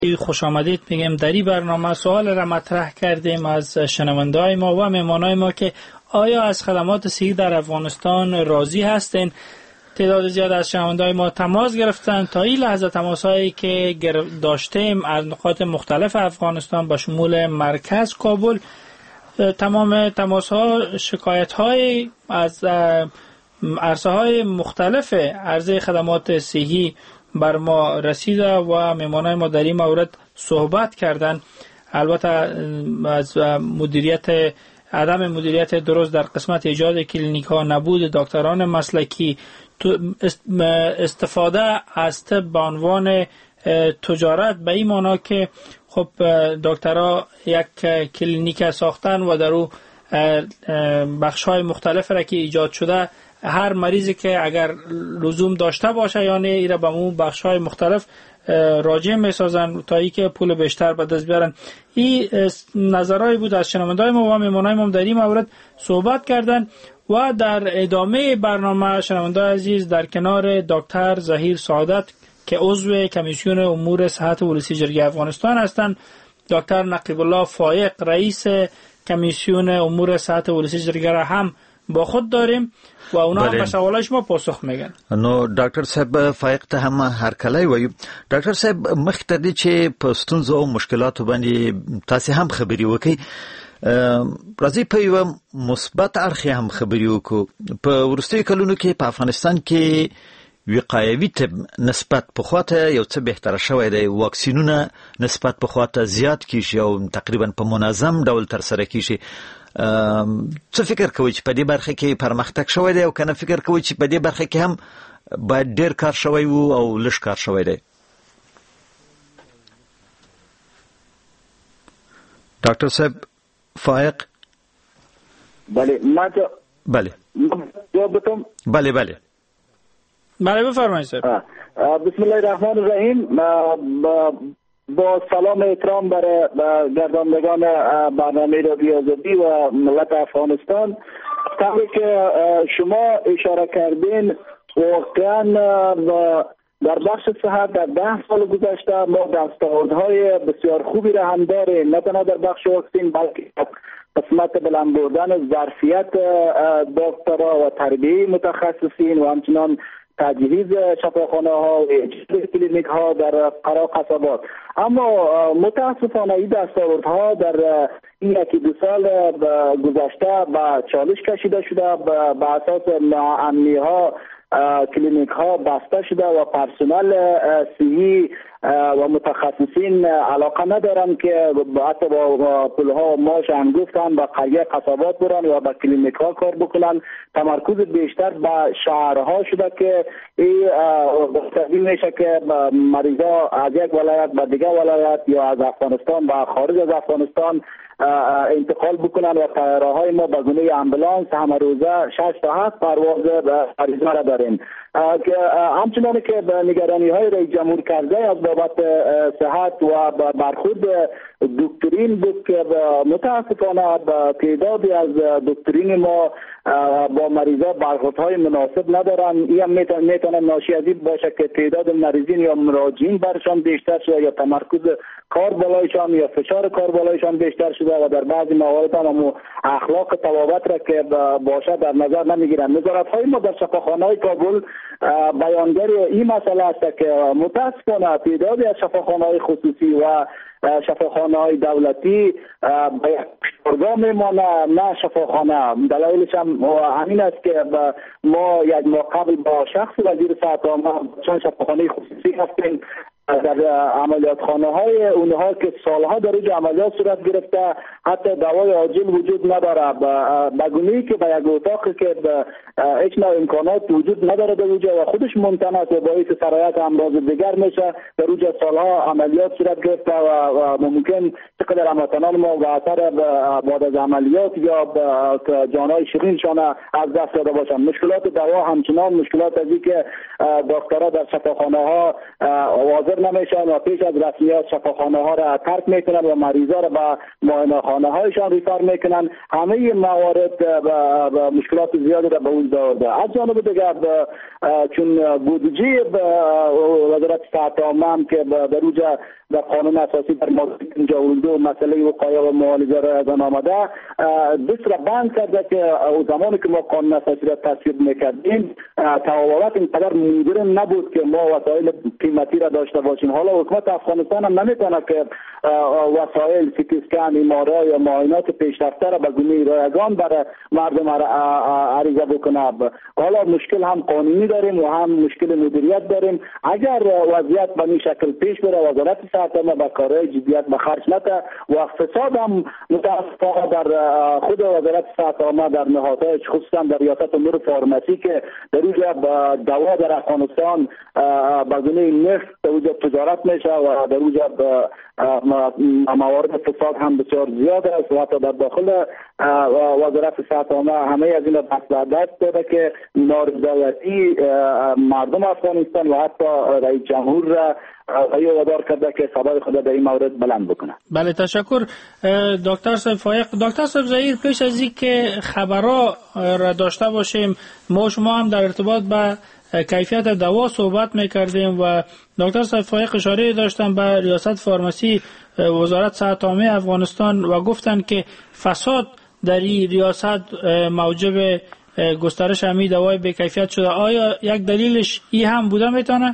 خوش آمدید میگم در این برنامه. سوال را مطرح کردیم از شنونده‌های ما و مهمانای ما که آیا از خدمات صحی در افغانستان راضی هستین؟ تعداد زیاد از شنونده‌های ما تماس گرفتن. تا این لحظه تماس‌هایی که داشتیم از نقاط مختلف افغانستان با شمول مرکز کابل، تمام تماس‌ها شکایت‌های از عرصه‌های مختلف عرضه خدمات صحی بر ما رسیده و مهمانای ما در این مورد صحبت کردن. البته از عدم مدیریت درست در قسمت ایجاد کلینیک ها، نبود دکتران مسلکی، استفاده از طب به عنوان تجارت، به این معنا که خب دکترها یک کلینیک ساختن و در او بخش‌های مختلف را که ایجاد شده، هر مریضی که اگر لزوم داشته باشه یا نه ایره به اون بخش‌های مختلف راجع می‌سازن تا اینکه پول بیشتر به دست بیارن. این نظرایی بود از شنونده‌های ما و مهمانای ما در این مورد صحبت کردن. و در ادامه برنامه شنونده عزیز در کنار دکتر ظهیر سعادت که عضو کمیسیون امور صحت ولسی جرگه افغانستان هستند، دکتر نقیب الله فایق رئیس کمیسیون امور صحت ولسی جرگه را هم با خود داریم و اونا هم به سوالش ما پاسخ میگن. نو ډاکټر صاحب فایق ته هم هر کله وایو. ډاکټر صاحب مخکې دي چې په ستونزو او مشکلاتو باندې تاسو هم خبري وکړئ. راځي په یو مثبت اړخ هم خبري وکړو. په ورستي کلونو کې په افغانستان کې وقایوي طب نسبت په خواته یو څه بهتر شوی دی. واکسینونه نسبت په خواته زیات کیږي او تقریبا په منظم ډول تر سره کیږي. څه فکر کوئ چې په دې برخه کې پرمختګ شوی دی او کنه فکر کوئ چې په دې برخه کې هم باید ډیر کار شوی وو او لږ کار شوی دی؟ ډاکټر صاحب فائق. بله بله بفرمایید سر. بسم الله الرحمن الرحیم. با سلام احترام برای گرداندگان برنامه رادیو آزادی و ملت افغانستان، طوری که شما اشاره کردین واقعا در بخش صحت در 10 سال گذشته ما دستاوردهای بسیار خوبی را هم داریم، نه تنها در بخش واکسین بلکه قسمت بلند بردن ظرفیت دکترها و تربیه متخصصین و همچنان تجهیز شفاخانه ها و کلینیک ها در قرا قصبات. اما متاسفانه این دستاوردها در این 1-2 سال گذشته به چالش کشیده شده. به اساس ناامنی ها کلینیک ها بسته شده و پرسنل صحی و متخصصین علاقه ندارن که حتی با پولها و ماش انگفتن به قریه قصبات برن و به کلینیک ها کار بکنن. تمرکز بیشتر به شهرها شده که این تبدیل میشه که مریضا از یک ولایت به دیگه ولایت یا از افغانستان به خارج از افغانستان انتقال بکنن و طیاره‌های ما به گونه امبولانس همه روزه 6 تا 7 پرواز مریضا را داریم که همچنان که به نگرانی‌های رئیس جمهور کرده از بابت صحت و برخورد دکترین بود که متاسفانه تعدادی از دکترین ما با مریضا برخوردهای مناسب ندارن. این هم میتونه ناشی از این باشه که تعداد مریضین یا مراجعین برشان بیشتر شده یا تمرکز کار بالایشان یا فشار کار بالایشان بیشتر شده و در بعضی موارد هم اخلاق طبابت را که باشه در نظر نمیگیرن. نظارت‌های ما در شفاخانه‌های کابل بیانگر این مسئله است که متاسفانه تعدادی از شفاخانه‌های خصوصی و شفاخانه‌های دولتی به ارگاه میمانه، نه شفاخانه. دلایلش هم همین است که ما یک قبل با شخص وزیر صحت عامه چند شفاخانه خصوصی هستیم در عملیات خانه های اونها که سالها در اینجا عملیات صورت گرفته، حتی دوای عاجل وجود نداره. بگونی که به یک اتاق که هیچ نوع امکانات وجود نداره در اونجا و خودش ممتن است و باعث سرایت امراض دیگر میشه. در اونجا سالها عملیات صورت گرفته و ممکن چقدر هموطنان ما به اثر بعد از عملیات یا جانهای شیرینشان از دست داده باشند. مشکلات دوا همچنان مشکلات از این که دکترها در شفاخانه ها حاضر نمیشن و پیش از رسمیات شفاخانه ها را ترک میکنن و مریضا را به معاینه خانه هایشان ریفر میکنن. همه موارد مشکلات زیادی را به وجود آورده. از جانب دیگر چون بودجه وزارت صحت عامه که در اونجا در قانون اساسی در ماده 52 مسئله وقایه و معالجه را ازن آمده دست را بند کرده که زمانی که ما قانون اساسی را تصویب میکردیم تفاوت اینقدر مدرن نبود که ما وسایل قیمتی را داشته باشیم. حالا حکومت افغانستان هم نمیتونه که وسایل سیتی اسکن، ام‌آر یا معاینات پیشرفته را به گونه رایگان برای مردم عریضه بکنه. حالا مشکل هم قانونی داریم و هم مشکل مدیریت داریم. اگر وضعیت به این شکل پیش بره وزارت صحت ما به کارهای جدیت به خرج نده و اقتصاد هم متاسفانه در خود وزارت صحت ما در نهادهای خصوصا در ریاست امور فارمسی که در اونجا دوا در افغانستان به گونه نفت در اونجا تجارت میشه و در اونجا موارد فساد هم بسیار زیاد است و حتی در داخل وزارت صحت ما همه از این دست داده که ناردولتی مردم افغانستان و حتی رئیس جمهور را وادار کرده که صدای خود در این مورد بلند بکنه. بله تشکر دکتر صاحب فایق. دکتر صاحب ظهیر، پیش از این که خبرها را داشته باشیم ما شما هم در ارتباط به کیفیت دوا صحبت میکردیم و دکتر صاحب فایق اشاره داشتن به ریاست فارمسی وزارت صحت عامه افغانستان و گفتن که فساد در این ریاست موجب گسترش همین دوای به کیفیت شده. آیا یک دلیلش این هم بوده میتونه؟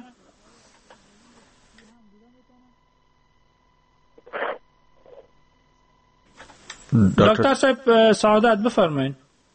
دکتر صاحب سعادت بفرمایید.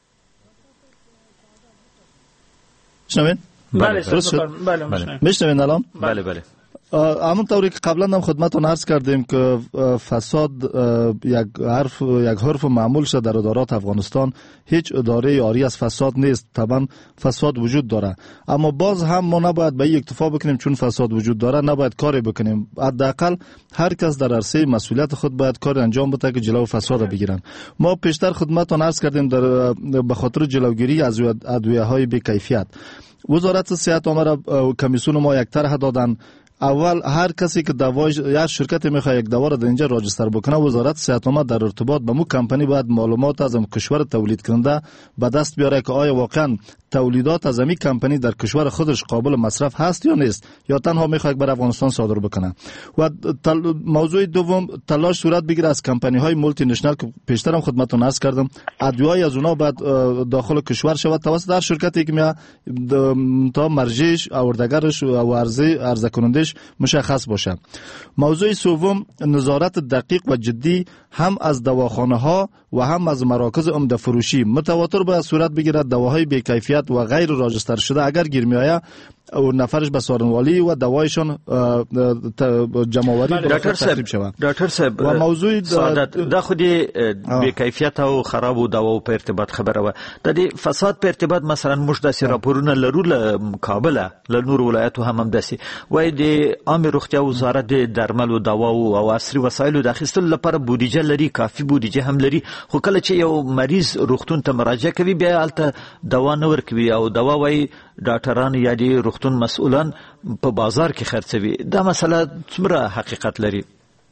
شنوین؟ بله میشنوین الان؟ بله. همونطوری که قبلا هم خدمتتون عرض کردیم که فساد یک حرف معمول شده در ادارات افغانستان. هیچ اداره عاری از فساد نیست. طبعا فساد وجود داره، اما باز هم ما نباید به این اکتفا بکنیم چون فساد وجود داره نباید کاری بکنیم. حداقل هر کس در عرصه مسئولیت خود باید کار انجام بده که جلو فساد بگیرن. ما پیشتر خدمتتون عرض کردیم به خاطر جلوگیری از ادویه‌های بی کیفیت وزارت صحت عامه را کمیسیون ما یک طرح دادن. اول هر کسی که دوای یا شرکت میخواد یک دوا را در اینجا راجستر بکنه وزارت صحت عامه در ارتباط با مو کمپانی باید معلومات از کشور تولید کننده به دست بیاره که آیا واقعا تولیدات از این کمپانی در کشور خودش قابل مصرف هست یا نیست یا تنها میخواد بر افغانستان صادر بکنه. و موضوع دوم تلاش صورت بگیره از کمپانی های مولتی نشنال که پیشتر هم خدمتتون عرض کردم ادویه‌ای از اونها بعد داخل کشور شود توسط هر شرکتی که میاد تا مرجعش آوردگرش و عرضه کنندش مشخص باشه. موضوع سوم نظارت دقیق و جدی هم از دواخانه ها و هم از مراکز عمده فروشی متواتر باید صورت بگیرد. دواهای بی کیفیت و غیر راجستر شده اگر گیر میآید او نفرش به سارنوالی و دوایشان جمع‌آوری ترتیب شود. دکتر صاحب و موضوع د خودی بی کیفیت او خراب او دوا په ارتباط خبره و د دې فساد په ارتباط مثلا موږ د راپورونه لرو له کابل له نور ولایتو هم داسي وای د عام روغتیا وزارت د درملو دوا او عصري وسایلو د اخیستلو لپاره بودیجه لري، کافي بودیجه هم لري، خو کله چې یو مریض روغتون ته مراجعه کوي بیا الته دوا نه ورکوي او دوا وای ډاکټران یا د روغتون مسؤلان په بازار کې خرڅوي. دا مسله څومره حقیقت لري؟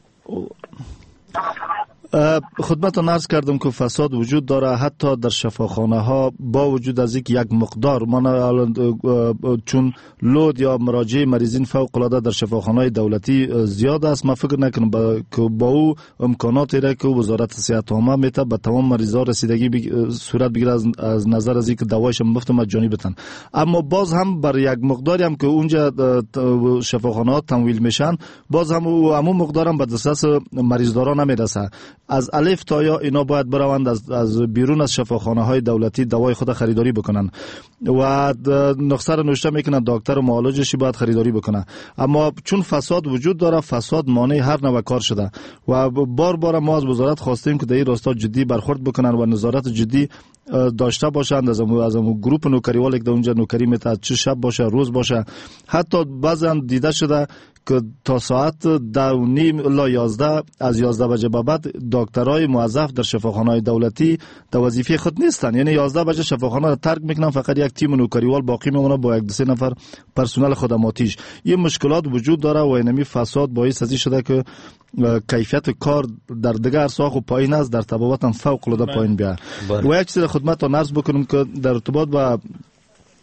خدمتتون عرض کردم که فساد وجود داره حتی در شفاخانه ها با وجود از یک مقدار چون لود یا مراجعه مریضین فوق العاده در شفاخانه های دولتی زیاد است. من فکر نکنم که با او امکاناتی را که وزارت صحت عامه میته به تمام مریضا رسیدگی صورت بگیره از نظر از اینکه دوایش مفت مجانی بدن. اما باز هم بر یک مقداری هم که اونجا شفاخانه ها تمویل میشن باز هم همون مقدار هم به دسترس مریضدارا نمیرسه. از الف تا یا اینا باید بروند از بیرون از شفاخانه های دولتی دوای خود خریداری بکنن و نسخه رو نوشته میکنن دکتر و معالجشی باید خریداری بکنه. اما چون فساد وجود داره فساد مانع هر نوع کار شده و بار ما از وزارت خواستیم که در این راستا جدی برخورد بکنن و نظارت جدی داشته باشند از گروه نوکریوال که اونجا نوکری میته چه شب باشه روز باشه. حتی بعضا دیده شده که تا ساعت 10:30 الی 11 از 11 بجه به بعد دکترای موظف در شفاخانه‌های دولتی در وظیفه خود نیستن، یعنی 11 بجه شفاخانه را ترک میکنن، فقط یک تیم نوکریوال باقی میمونه با 1-2 نفر پرسنل خدماتیش. این مشکلات وجود داره و اینمی فساد باعث ازی شده که کیفیت کار در دیگر ساخت و پایین است، در تبابت هم فوق العاده پایین بیاد. و یک چیز خدمتتون عرض بکنم که در ارتباط با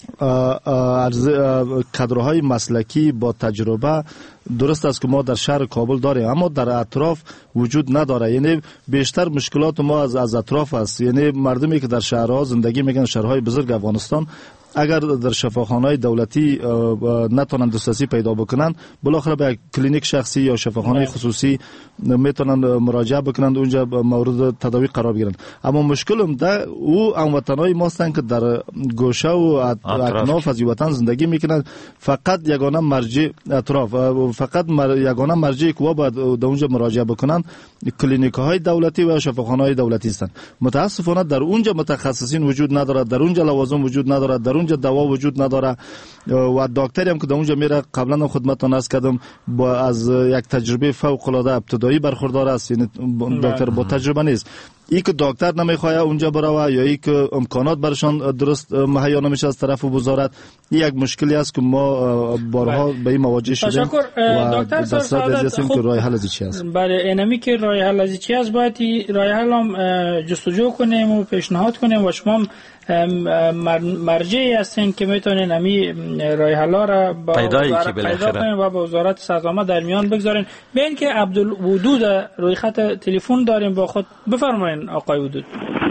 کادرهای مسلکی با تجربه درست است که ما در شهر کابل داریم، اما در اطراف وجود نداره. یعنی بیشتر مشکلات ما از اطراف است. یعنی مردمی که در شهرها زندگی میکنن، شهرهای بزرگ افغانستان، اگر در شفاخانه‌های دولتی نتونن دسترسی پیدا بکنن، بالاخره به کلینیک شخصی یا شفاخانه خصوصی میتونن مراجعه بکنن، اونجا مورد تداوی قرار بگیرن. اما مشکل هم ده او هموطنای ما هستند که در گوشه و اطراف از وطن زندگی میکنن. فقط یگانه مرجع اطراف، فقط یگانه مرجعی که باید در اونجا مراجعه بکنن کلینیک‌های دولتی و شفاخانه‌های دولتی هستند. متاسفانه در اونجا متخصصین وجود نداره، در اونجا لوازم وجود نداره، در اونجا دوا وجود نداره و دکتری هم که در اونجا میره، قبلا خدمتتون عرض کردم، با از یک تجربه فوق العاده ابتدایی برخوردار است. یعنی دکتر با تجربه نیست. ای که دکتر نمیخواد اونجا بروه یا ای که امکانات برشان درست مهیا نمیشه از طرف وزارت، یک مشکلی است که ما بارها به این مواجه شدیم. تشکر دکتر سعادت. که راه حل از چی است؟ بله، اینمی که راه حل از چی است باید راه حل هم جستجو کنیم و پیشنهاد کنیم و شما مرجعی هستین که میتونین امی راه حل را پیدا کنین و با وزارت سازمان در میان بگذارین. ببین که عبدالودود روی خط تلفن داریم با خود. بفرمایین آقای ودود.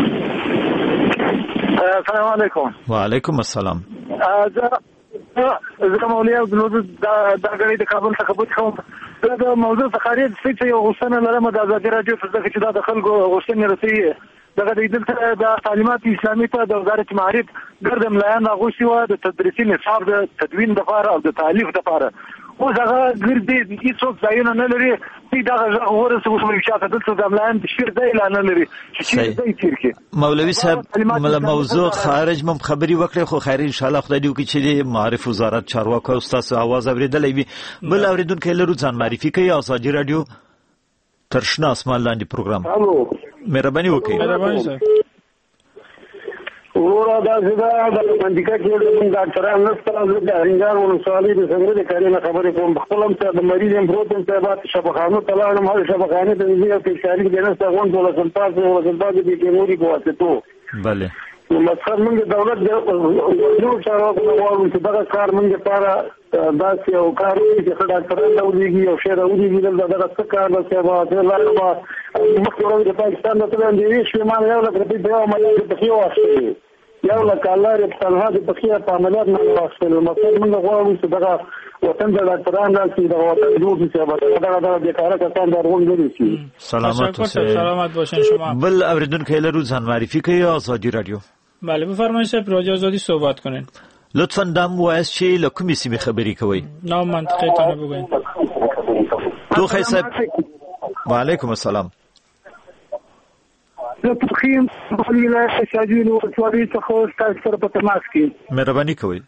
سلام علیکم. و علیکم السلام. زه مولوی عبدالودود د غړي د کابل څخه بوت کوم. د موضوع فقرې څه یو غوښتنه لرم د ازادي رادیو په ځکه چې د خلکو غوښتنې رسېږي. دغه د دلته د تعلیمات اسلامي ته د وزارت معارف ګرد ملایان راغوښتي وه د تدریسي نصاب د تدوین دپاره او د تالیف دپاره. اوس هغه ګردې هېڅوک ځایونه نه لري. دوی دغه غږ ورسوي شوي شاته دلته د ملایان د شعر ځای لا نه لري چې چېرې ځای تېر کړي. مولوي صاحب موضوع خارج مم خبري وکړې، خو خیر ان شاء الله خدای دې وکړي چې د معارف وزارت چارواکو او ستاسو اواز اورېدلی وي. بل اورېدونکی لرو، ځان معرفي کوي. ازادي راډیو تر شنه اسمان لاندې پروګرام. مهرباني وکړئ. مهرباني صاحب. ورو دا زدا د منځکه کې د ډاکټرانو نشته، د هنګار ولسوالۍ د څنګه د کارینه خبرې کوم. خپلم ته د مریض هم پروتین ته بعد شفاخانو ته لاړم، هغه شفاخانه د دې په شاري کې نه ستغون ډول سلطات او سلطات د کیموري بواسطو. بله نو مثلا موږ دولت د نو چارواکو غواړو چې دا کار موږ لپاره داسې یو کار وي چې ډاکټران راوړي او شهر راوړي دغه څه کار به سبا د لارما مخکې د پاکستان د تلان دی شي ما یو لکه د یو عملیات په کې واشي یو لکه الله رب تنها د پخې په عملیات نه واشي. مثلا موږ غواړو چې دغه وطن د ډاکټران راځي د وطن جوړ شي دغه د کار کسان درون دي شي. سلامت باشین شما. بل اوریدونکو لرو ځان معرفي کوي. آزادی رادیو. بله بفرمایید صاحب، رادیو آزادی صحبت کنین. لطفاً دام وایس چې له کومې سیمې خبرې کوئ؟ نام منطقه ته بگوین. توخی صاحب. و علیکم السلام. زه تخیم ولایت شاجوی ولسوالۍ څخه ستاسو سره په تماس کې. مهرباني کوئ.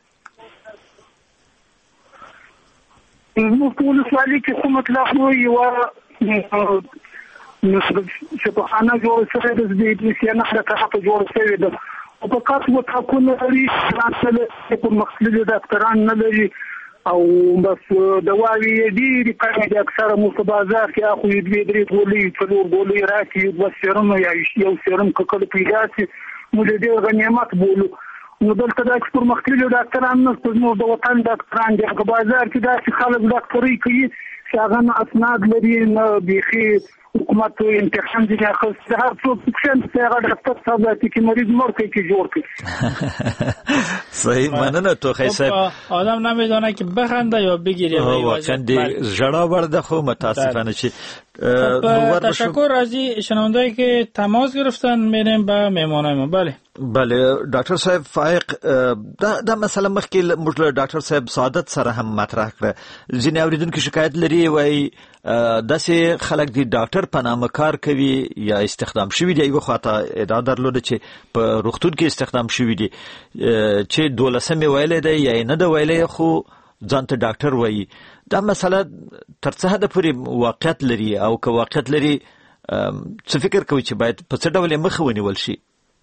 زموږ په ولسوالۍ کې څه مطلب نو یوه شفاخانه جوړه شوې ده، د ادریسیانو حرکات جوړه شوې ده او په کاس وټاکونه لري، په مختلفو ډاکټران نه لري او بس دواوې ډېرې کمې دي. اکثره مو په بازار کې اخو یې 2-3 ګولۍ 4 ګولۍ راکړي، 2 سیرم یا یو سیرم که کله پیدا شي موږ ډېر غنیمت بولو. نو دلته داسې پر مختلفو ډاکټران نشته. زموږ د وطن ډاکټران دي، په بازار کې داسې خلک ډاکټري کوي چې هغه نه اسناد لري نه بیخي حکومت امتحان دي اخیست. هر څوک چې هغه ډاکټر صاحب چې مریض مړ کوي کې جوړ کوي. صحیح مننه توخی صاحب. آدم نمیدونه که بخنده یا بگیره. واقعا ژړا برده خو متاسفانه چی. تشکر از شنوندهایی که تماس گرفتن. میریم به مهمانایمون. بله بله ډاکټر صاحب فائق دا مسله مخکې موږ له ډاکټر صاحب سعادت سره هم مطرح کړه. ځینې اوریدونکو شکایت لري وایي داسې خلک دي ډاکټر په نامه کار کوي یا استخدام شوي دي. یوه خواته ادعا درلوده چې په روغتون کې استخدام شوي دي چې 12 ویلی دی یا نه ده ویلی خو ځان ته ډاکټر وایي. دا مسله تر څه حده پورې واقعیت لري او که واقعیت لري څه فکر کوي چې باید په څه ډول یې مخه ونیول شي؟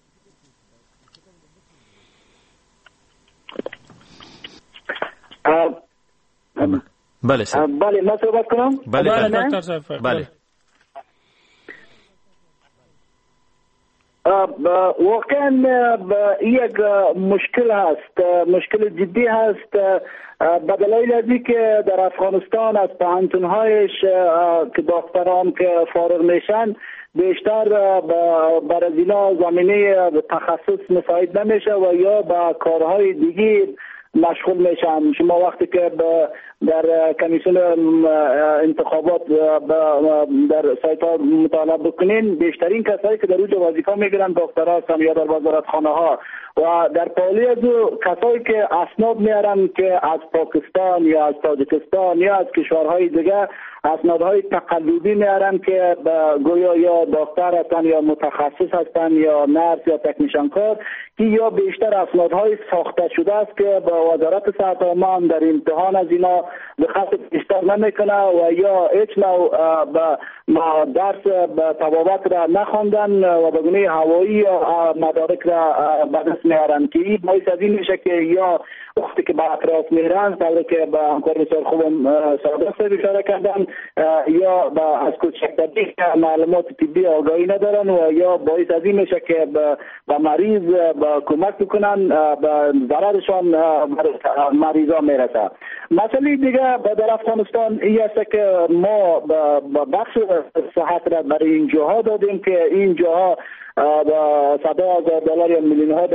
بله صاحب. بله ما صحبت کنم. بله دکتر صاحب. بله واقعا یک مشکل هست، مشکل جدی هست، به دلیل ازی که در افغانستان از پانتونهایش که دکتران که فارغ میشن بیشتر بر از اینا زمینه تخصص مساعد نمیشه و یا به کارهای دیگه مشغول میشن. شما وقتی که در کمیسیون انتخابات در سایت ها مطالعه بکنین، بیشترین کسایی که در اونجا وظیفه میگیرن دکترها هستن یا در وزارتخانه ها و در پالی از کسایی که اسناد میارن که از پاکستان یا از تاجیکستان یا از کشورهای دیگه اسنادهای تقلبی میارن که گویا یا دکتر هستن یا متخصص هستن یا نرس یا تکنیشن کار، که یا بیشتر اسنادهای ساخته شده است که با وزارت صحت عامه هم در امتحان از اینا به خط بیشتر نمیکنه و یا هیچ نوع درس طبابت را نخواندن و به گونه هوایی یا مدارک را به دست میارن، که این باعث از این میشه که یا وقتی که به اطراف میرن طوری که به همکار بسیار خوبم سعادت صاحب اشاره کردن یا از کوچکتری معلومات طبی آگاهی ندارن و یا باعث از این میشه که به مریض کمک بکنن به ضررشان مریضا میرسه. مسئله دیگه در افغانستان این است که ما بخش صحت را برای این جاها دادیم که این جاها $100,000 یا $1,000,000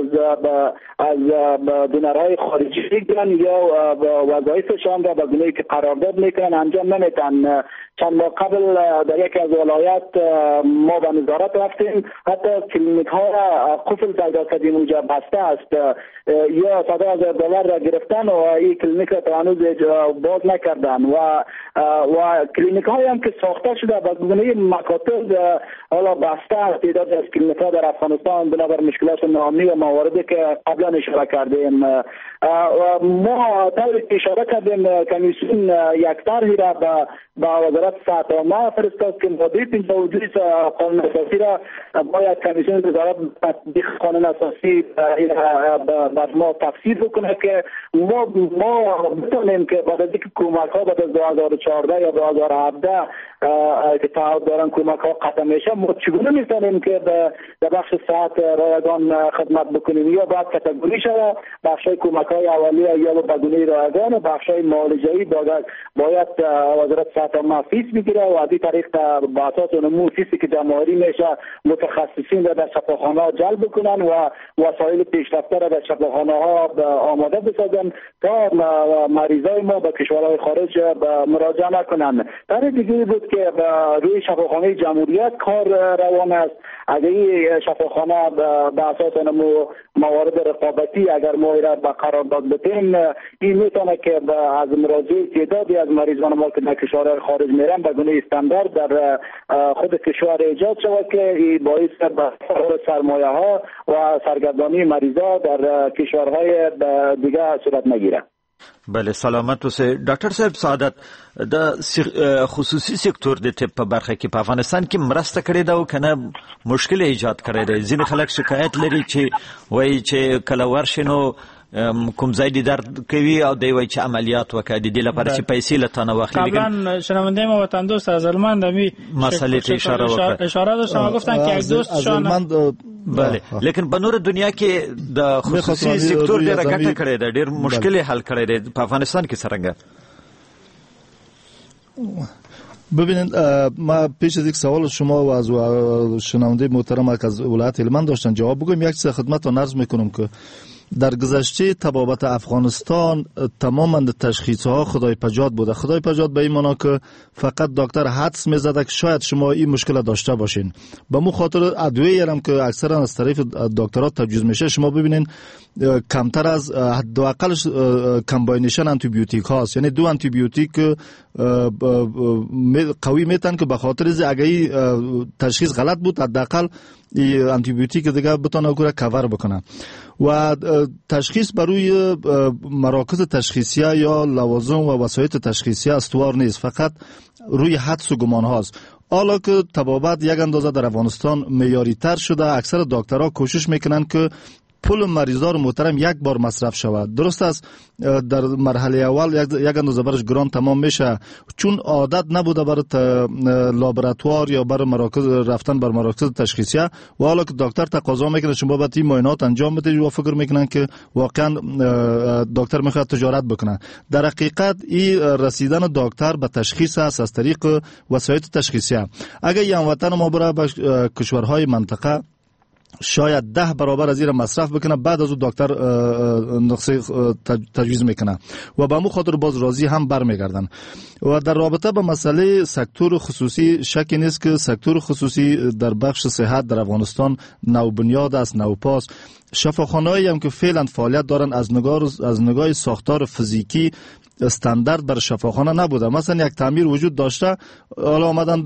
از دونرهای خارجی میگیرن یا وظایفشان را به گونه‌ای که قرارداد میکنن انجام نمیدن. چند ماه قبل در یکی از ولایات ما به نظارت رفتیم، حتی کلینیک ها را قفل پیدا کردیم، اونجا بسته است یا $100,000 را گرفتن و این کلینیک را تا هنوز باز نکردن و کلینیک هایی هم که ساخته شده به گونه مکاتب حالا بسته است. تعداد از کلینیک ها در افغانستان بنابر مشکلات نامی و مواردی که قبلا اشاره کردیم ما طوری که اشاره کردیم کمیسیون یک طرحی را به وزارت صحت عامه فرستاد که ماده 52 قانون اساسی را باید کمیسیون وزارت تطبیق قانون اساسی بر ما تفسیر بکنه که ما بتونیم که بعد از اینکه کمک ها بعد از 2014 یا 2017 که تعهد دارن کمک ها قطع میشه، ما چگونه میتونیم که در بخش صحت رایگان خدمت بکنیم؟ یا باید کاتگوری شده بخش های کمک های اولیه یا به گونه رایگان و بخش های معالجه‌ای باید وزارت صحت عامه فیس بگیره و از این طریق به اساس نمو فیسی که جمع‌آوری میشه متخصصین را در شفاخانه ها جلب بکنن و وسایل پیشرفته را در شفاخانه ها آماده بسازن تا مریضای ما به کشورهای خارج مراجعه نکنن. طرح دیگه بود که روی شفاخانه جمهوریت کار روان است. اگر این شفاخانه به اساس نمو موارد رقابتی اگر ما را به قرارداد بدیم، این میتونه که از مراجعه تعدادی از مریضان ما که در کشورهای خارج میرن به گونه استاندارد در خود کشور ایجاد شود که این باعث به سرمایه ها و سرگردانی مریضا در کشورهای دیگه صورت نگیره. بله سلامت اوسه ډاکټر صاحب سعادت د خصوصي سکتور د طب په برخه کې په افغانستان کې مرسته کړې ده او کنه مشکل ایجاد کړی دی. ځینې خلک شکایت لري چې وایي چې کله ورشنو کوم ځای دي درد کوي او دی وایي چې عملیات وکړي د دې لپاره چې پیسې له تانه واخلي. قبلا شنونده ما وطن دوست از المند می مسئله ته اشاره داشتن گفتن که یک دوستشان بله لیکن په نور دنیا کې د خصوصي سکتور ډیره ګټه کړې ده، ډیر مشکل حل کړی دی. په افغانستان کې څنګه؟ ببینید ما پیش از یک سوال شما و از شنونده محترم از ولایت هلمند داشتن جواب بگم. یک چیز خدمتتون عرض میکنم که در گذشته طبابت افغانستان تماما تشخیصها خدای پجاد بوده. خدای پجاد به این معنا که فقط دکتر حدس میزده که شاید شما این مشکل داشته باشین. به مو خاطر ادویه هم که اکثرا از طرف دکترها تجویز میشه، شما ببینین کمتر از حداقل کمباینیشن آنتی بیوتیک هاست، یعنی دو آنتی بیوتیک قوی میتن که به خاطر اگه تشخیص غلط بود حداقل آنتی بیوتیک دیگه بتونه اون کاور بکنه. و تشخیص بروی مراکز تشخیصیه یا لوازم و وسایل تشخیصیه استوار نیست، فقط روی حدس و گمان هاست. حالا که طبابت یک اندازه در افغانستان معیاری تر شده، اکثر دکترها کوشش میکنن که پول مریضا رو محترم یک بار مصرف شود. درست است در مرحله اول یک اندازه برش گران تمام میشه، چون عادت نبوده برای لابراتوار یا برای مراکز رفتن بر مراکز تشخیصیه و حالا که دکتر تقاضا میکنه شما باید این معاینات انجام بدید و فکر میکنن که واقعا دکتر میخواد تجارت بکنه. در حقیقت این رسیدن دکتر به تشخیص است از طریق وسایل تشخیصیه. اگر یک هموطن ما بره به کشورهای منطقه شاید 10 برابر از این مصرف بکنه، بعد از اون دکتر نسخه تجویز میکنه و به مو خاطر باز راضی هم برمیگردن. و در رابطه با مسئله سکتور خصوصی شکی نیست که سکتور خصوصی در بخش صحت در افغانستان نوبنیاد است، نوپاس. شفاخانه‌ای هم که فعلا فعالیت دارن از نگاه ساختار فیزیکی استاندارد بر شفاخانه نبوده. مثلا یک تعمیر وجود داشته، حالا آمدن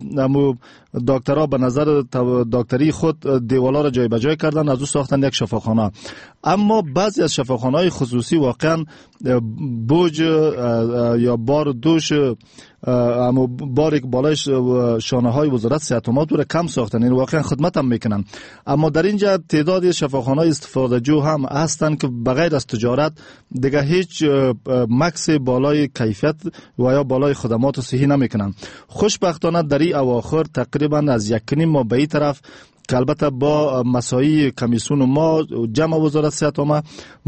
دکترها به نظر دکتری خود دیوالا را جای به جای کردن، از او ساختن یک شفاخانه. اما بعضی از شفاخانه‌های خصوصی واقعا بوج یا بار دوش اما باری که بالایش شانه های وزارت صحت و رو کم ساختن، این واقعا خدمت هم میکنن. اما در اینجا تعدادی شفاخانه های استفاده جو هم هستن که بغیر از تجارت دیگه هیچ مکس بالای کیفیت و یا بالای خدمات صحی نمیکنن. خوشبختانه در این اواخر تقریبا از 1.5 ماه به این طرف که البته با مساعی کمیسیون ما جمع وزارت صحت عامه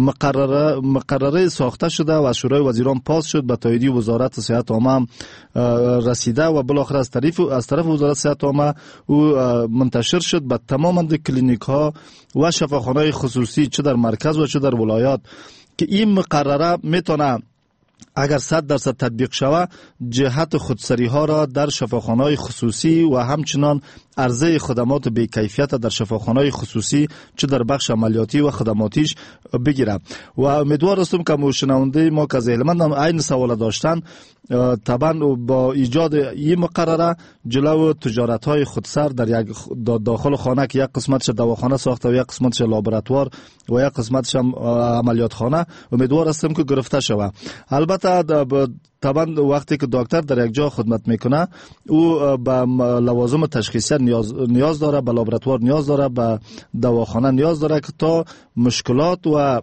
مقرره ساخته شده و از شورای وزیران پاس شد، به تایید وزارت صحت عامه رسیده و بالاخره از طرف وزارت صحت عامه او منتشر شد به تمام کلینیک ها و شفاخانه خصوصی چه در مرکز و چه در ولایات که این مقرره میتونه اگر 100% تطبیق شود جهت خودسری ها را در شفاخانه‌های خصوصی و همچنان عرضه خدمات بی کیفیت در شفاخانه‌های خصوصی چه در بخش عملیاتی و خدماتیش بگیره. و امیدوار هستم که شنونده ما که ذهنمند هم این سوال داشتن طبعا با ایجاد این مقرره جلو تجارت‌های خودسر در یک داخل خانه که یک قسمتش دواخانه ساخته و یک قسمتش لابراتوار و یک قسمتش عملیات خانه، امیدوار هستم که گرفته شود. البته طبعا وقتی که دکتر در یک جا خدمت میکنه او به لوازم تشخیصی نیاز داره، به لابراتوار نیاز داره، به دواخانه نیاز داره که تا مشکلات و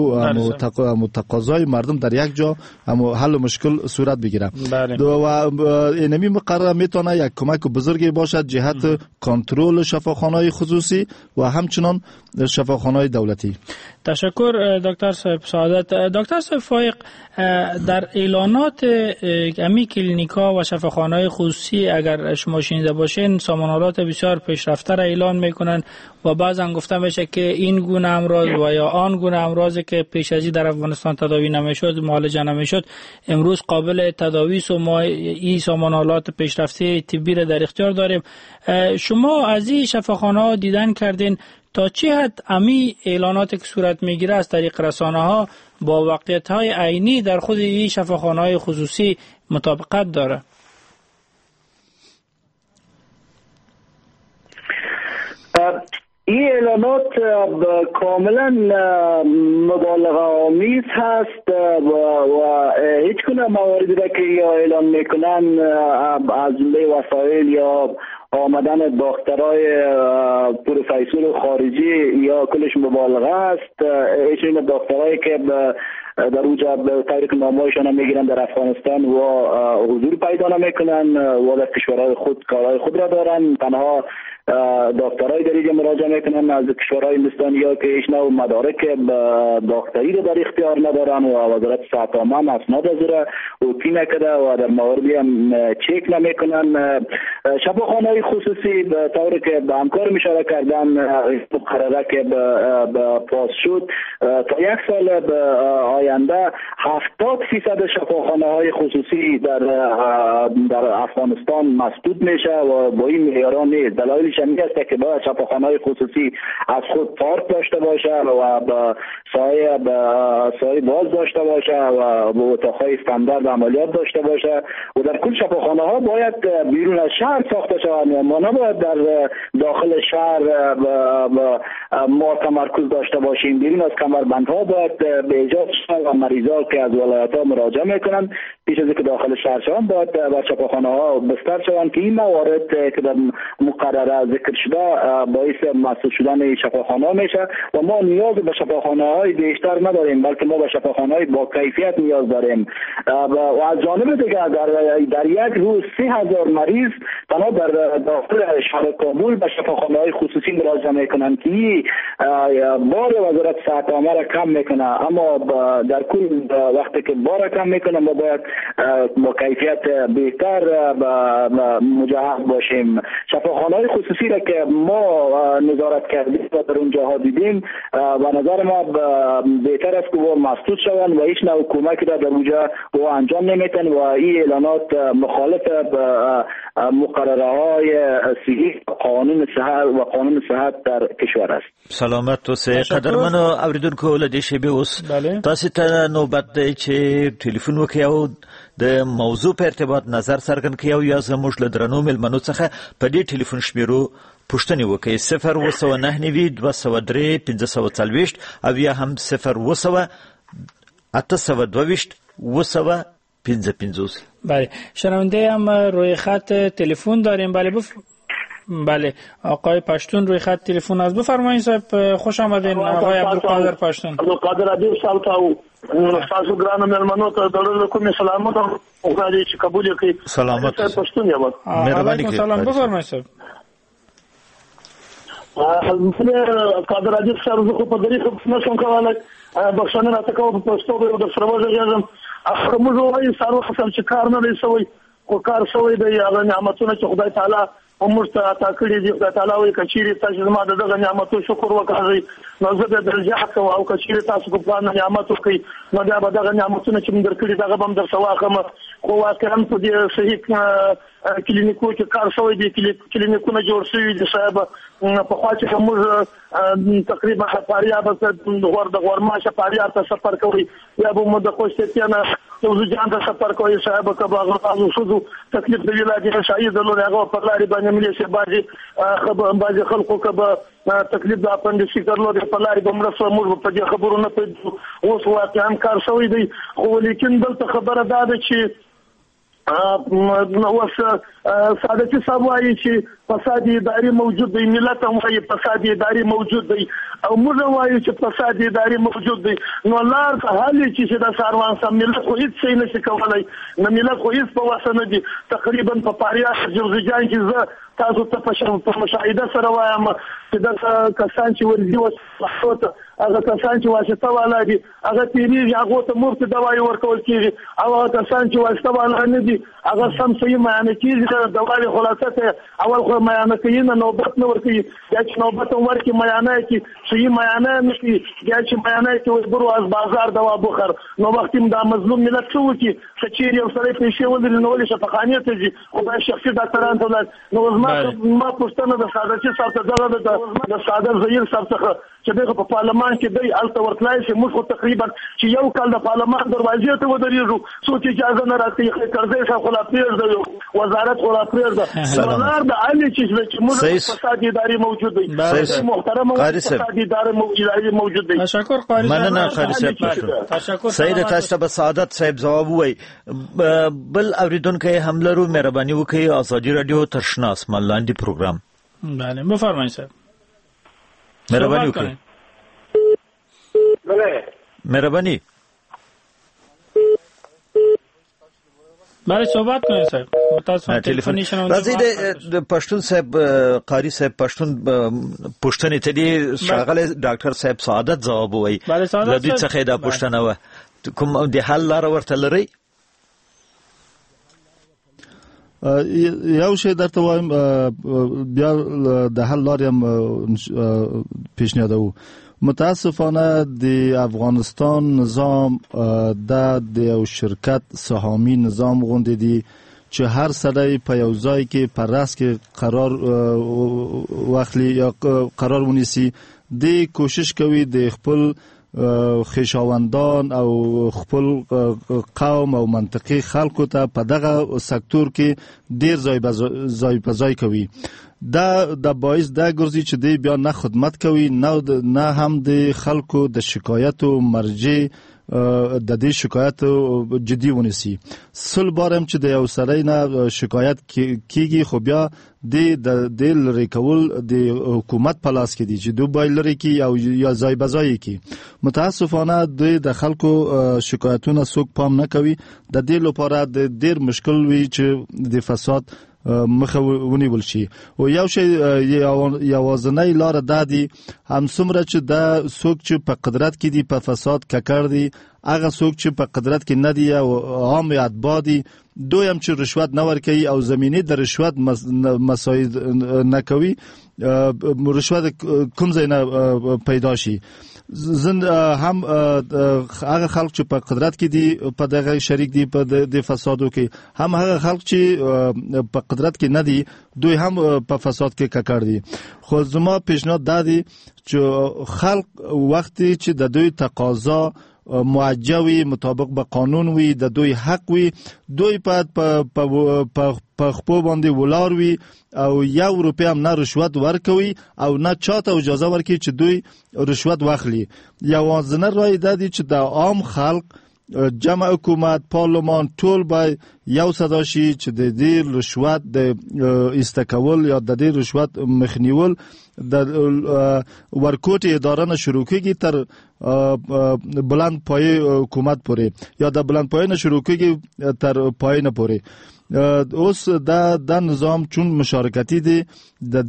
تقاضای مردم در یک جا حل مشکل صورت بگیره. و اینمی مقرره میتونه یک کمک بزرگی باشد جهت کنترل شفاخانه‌های خصوصی و همچنان شفاخانه‌های دولتی. تشکر دکتر صاحب سعادت. دکتر صاحب فایق، در اعلانات امی کلینیکا و شفاخانه‌های خصوصی اگر شما شنیده باشین سامانالات بسیار پیشرفته را اعلان میکنن و بعضا گفته میشه که این گونه امراض و یا آن گونه امراضی که پیش از این در افغانستان تداوی نمیشد، معالجه نمیشد، امروز قابل تداوی است و ما این سامانالات پیشرفته طبی را در اختیار داریم. شما از این شفاخانه‌ها دیدن کردین تا چه حد امی اعلاناتی که صورت میگیره از طریق رسانه ها با واقعیت های عینی در خود این شفاخانه های خصوصی مطابقت داره؟ این اعلانات کاملا مبالغه آمیز هست و هیچ گونه مواردی را که یا اعلان میکنن از وسایل یا آمدن دکترای پروفسور خارجی یا کلش مبالغه است. این دکترایی که در اوجا به طریق نامه‌هایشان میگیرن در افغانستان و حضور پیدا نمیکنن و در کشورهای خود کارهای خود را دارن. تنها دکترای در اینجا مراجعه میکنن از کشورهای هندوستانی ها که هیچ نوع مدارک دکتری را در اختیار ندارن و وزارت صحت عامه اسناد از را اوکی نکرده و در موردی هم چک نمیکنن. شفاخانه‌های خصوصی به طوری که به همکار اشاره کردن مقرره که به پاس شد تا یک سال به آینده 70% شفاخانه‌های خصوصی در افغانستان مسدود میشه و با این معیاران نیست. دلایلش این است که باید شفاخانه‌های خصوصی از خود پارک داشته باشه و به سایه باز داشته باشه و به اتاق‌های استاندارد عملیات داشته باشه و در کل شفاخانه‌ها باید بیرون از شهر ساخته شود. ما نباید در داخل شهر ما تمرکز داشته باشیم. بیرون از کمربندها باید به ایجاد شود و مریضا که از ولایت‌ها مراجعه میکنن پیش از اینکه داخل شهر شوند باید به شفاخانه ها بستر شوند که این موارد که در مقرره ذکر شده باعث مسدود شدن شفاخانه ها میشه و ما نیاز به شفاخانه های بیشتر نداریم، بلکه ما به شفاخانه های با کیفیت نیاز داریم. و از جانب دیگر در یک روز 3000 مریض تنها در داخل شهر کابل به شفاخانه های خصوصی مراجعه میکنند که بار وزارت صحت عامه را کم میکنه، اما در کل وقتی که بار کم میکنه ما باید با کیفیت بهتر مجهز باشیم. شفاخانه های خصوصی را که ما نظارت کردیم و در اونجاها دیدیم و نظر ما بهتر است که مسدود شوند و هیچ نوع کمکی را در اونجا انجام نمیتن و این اعلانات مخالف مقرره های صحی قانون صحت در کشور است. سلامت اوسئ. قدرمنو اوریدونکو له دې شیبې اوس تاسو ته نوبت دی چې ټلیفون وکړئ او د موضوع په ارتباط نظر څرګند کړئ او یا زموږ له درنو مېلمنو څخه په دې ټلیفون شمیرو پوښتنې وکړئ 029923540 او یا هم 02822 بله شنونده هم روی خط تلفن داریم. بله آقای پشتون روی خط تلفن از بفرمایید صاحب. خوش آمدین آقای عبدالقادر پشتون. عبدالقادر عبدالله صاحب تاسو ګرانو مېلمنو ته د کوم سلامات او غواړي چې قبول کړئ. سلامات پښتون یو. مهرباني سلام بفرمایید صاحب. قادر عبدالله صاحب زه په دې خبره نشم کولای بخښنه راته کوم په پښتو به د سره وځم. اخر موږ وایو سارو خپل چې کار نه لري خو کار شوی دی هغه نعمتونه چې خدای تعالی موږ ته عطا کړي دي. خدای تعالی وایي کچيري تاسو زما دغه نعمتو شکر وکړئ نو زه د درجه کوم او کچيري تاسو په پلان نعمت وکړئ نو دا به دغه نعمتونه چې موږ درکړي دغه به در سواخم خو واقعا په دې صحیح کلینیکو کې کار شوی دی. کلینیکونه جوړ شوي دي صاحب په خوا چې موږ تقریبا فاریاب ته د غورماشه فاریاب ته سفر کوي یا به موږ د خوشتیانه توزیجان ته سفر کوي صاحب کبه غوښتو شو تکلیف دی ولادي شاید له هغه په لاري باندې ملي شي باجي خلکو کبه تکلیف د اپندیکس کړلو د په لاري بمړه سو موږ په دې خبرو نه پېژو اوس واقعا کار شوی دی خو لیکن دلته خبره ده چې نو سادتي سموایي چې فساد اداري موجود دی ملت هم وايي فساد اداري موجود دی او موږ وایو چې فساد اداري موجود دی نو لار ته حل چې د ساروان سم ملت خو هیڅ شي نشي کولای نه ملت خو هیڅ په واسه نه دي تقریبا په پاریا جوزجان کې زه تاسو ته په مشاهده سره وایم چې د کسان چې ورځي وسوته هغه کسان چې واسطه والا دي هغه تیریږي هغه ته مفت دوايي ورکول کیږي او هغه کسان چې واسطه والا نه دي هغه سم صحیح معنی کیږي دوايي خلاصته اول خو معنی کوي نه نوبت نه ورکي یا چې نوبت ورکي معنی کې صحیح معنی نه کوي یا چې معنی کې ورو از بازار دوا بخر نو وخت دا مظلوم ملت شو کی چې یو سره پیښې ولر نو ولې شفقانیت دي او به شخصي ډاکټران ته نو ما پښتنه د ساده صاحب ته دغه د ساده زهیر صاحب څخه چې دغه په پارلمان کې دی الته ورتلای شي موږ تقریبا چې یو کال د پارلمان دروازې ته ودرېږو څوک اجازه نه راکړي قرضې څخه خلا پرېږدي وزارت خلا پرېږدي ولر د علی چې موږ فساد اداري موجود دی محترم فساد اداري موجود دی. تشکر قاری مننه قاری صاحب تشکر سید تاسو ته سعادت صاحب جواب وای بل اوریدونکو حملرو مهرباني وکړئ ازادي رادیو ترشنا اسمان لاندې پروګرام. بله بفرمایید صاحب مهرباني وکړئ. بله مهرباني بله صحبت کنید صاحب تاسو ټلیفوني شنونده راځي د پښتون صاحب قاری صاحب پښتون پښتنې ته دی شاغله ډاکټر صاحب سعادت جواب وای د دې څخه دا پښتنه و کوم د حل لار ورته لري. یو شی درته وایم بیا د حل لارې هم پیشنهادوو. متاسفانه د افغانستان نظام د یو شرکت سهامي نظام غوندې دی چې هر سړی په یو ځای کې په راس کې قرار واخلي یا قرار ونیسي د کوشش کوي د خپل خیشاوندان او خپل قوم او منطقي خلکو ته په دغه سکتور کې ډیر ځای په ځای کوي. دا باعث دا ګرځي چې دی بیا نه خدمت کوي نه هم د خلکو د شکایتو مرجع د دې شکایت جدي ونیسي. سل بارم چې د یو سړی نه شکایت کیږي خو بیا د لری کول د حکومت په لاس کې دي چې دوی باید لري کی او یا ځای بځای کی. متاسفانه د خلکو شکایتونه څوک پام نه کوي. د دې لپاره د ډیر مشکل وي چې د فساد مخه ونیول شي. او یو شی یوازنۍ لار دادی هم څومره چې د څوک چې په قدرت کې دي په فساد ککړ دي، هغه څوک چې په قدرت کې نه دي او عام اتباع دي، دویم چې رشوت نه ورکوي او زمینه د رشوت مساعد نه کوي، رشوت کوم ځای نه پیدا شي. زند هم هغه خلک چې په قدرت کې دي په دغه شریک دي په د فسادو کې، هم هغه خلک چې په قدرت کې نه دي دوی هم په فساد کې ککړ دي. خو زما پیشنهاد دادی چې خلک وختي چې د دوی تقاضا موجوي مطابق به قانون وي، د دوی حق وي، دوی په خپل باندې ولار وي او یو روپیا هم نه رشوت ورکوي او نه چاته اجازه ورکوي چې دوی رشوت واخلي. یوازینی رای دادی چې د عام خلک جمع حکومت پارلمان ټول به یو صدا شي چې د دې رشوت د استکول یا د دې رشوت مخنیول د ورکوټ اداره نه شروع کیږي تر بلند پای حکومت پورې یا د بلند پای نه شروع کیږي تر پای نه پورې. اوس د نظام چون مشارکتی دی د